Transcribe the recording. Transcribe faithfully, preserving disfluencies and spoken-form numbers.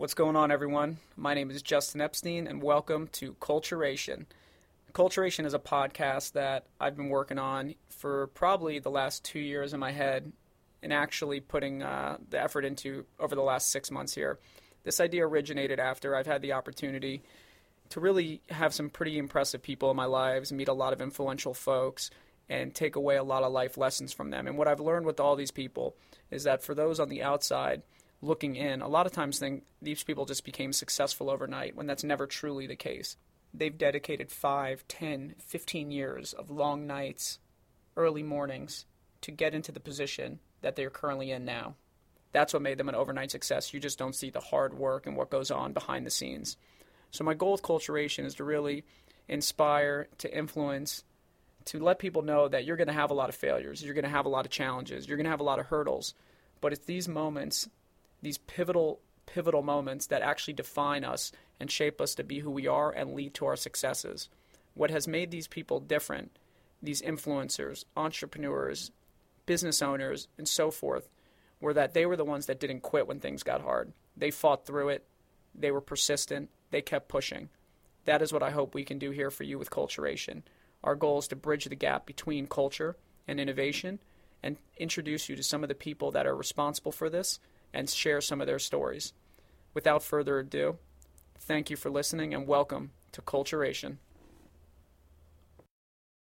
What's going on, everyone? My name is Justin Epstein, and welcome to Culturation. Culturation is a podcast that I've been working on for probably the last two years in my head, and actually putting uh, the effort into over the last six months here. This idea originated after I've had the opportunity to really have some pretty impressive people in my lives, meet a lot of influential folks, and take away a lot of life lessons from them. And what I've learned with all these people is that for those on the outside looking in, a lot of times think these people just became successful overnight, when that's never truly the case. They've dedicated five, ten, fifteen years of long nights, early mornings, to get into the position that they're currently in now. That's what made them an overnight success. You just don't see the hard work and what goes on behind the scenes. So my goal with Culturation is to really inspire, to influence, to let people know that you're going to have a lot of failures, you're going to have a lot of challenges, you're going to have a lot of hurdles, but it's these moments, these pivotal, pivotal moments that actually define us and shape us to be who we are and lead to our successes. What has made these people different, these influencers, entrepreneurs, business owners, and so forth, were that they were the ones that didn't quit when things got hard. They fought through it. They were persistent. They kept pushing. That is what I hope we can do here for you with Culturation. Our goal is to bridge the gap between culture and innovation and introduce you to some of the people that are responsible for this and share some of their stories. Without further ado, thank you for listening and welcome to Culturation.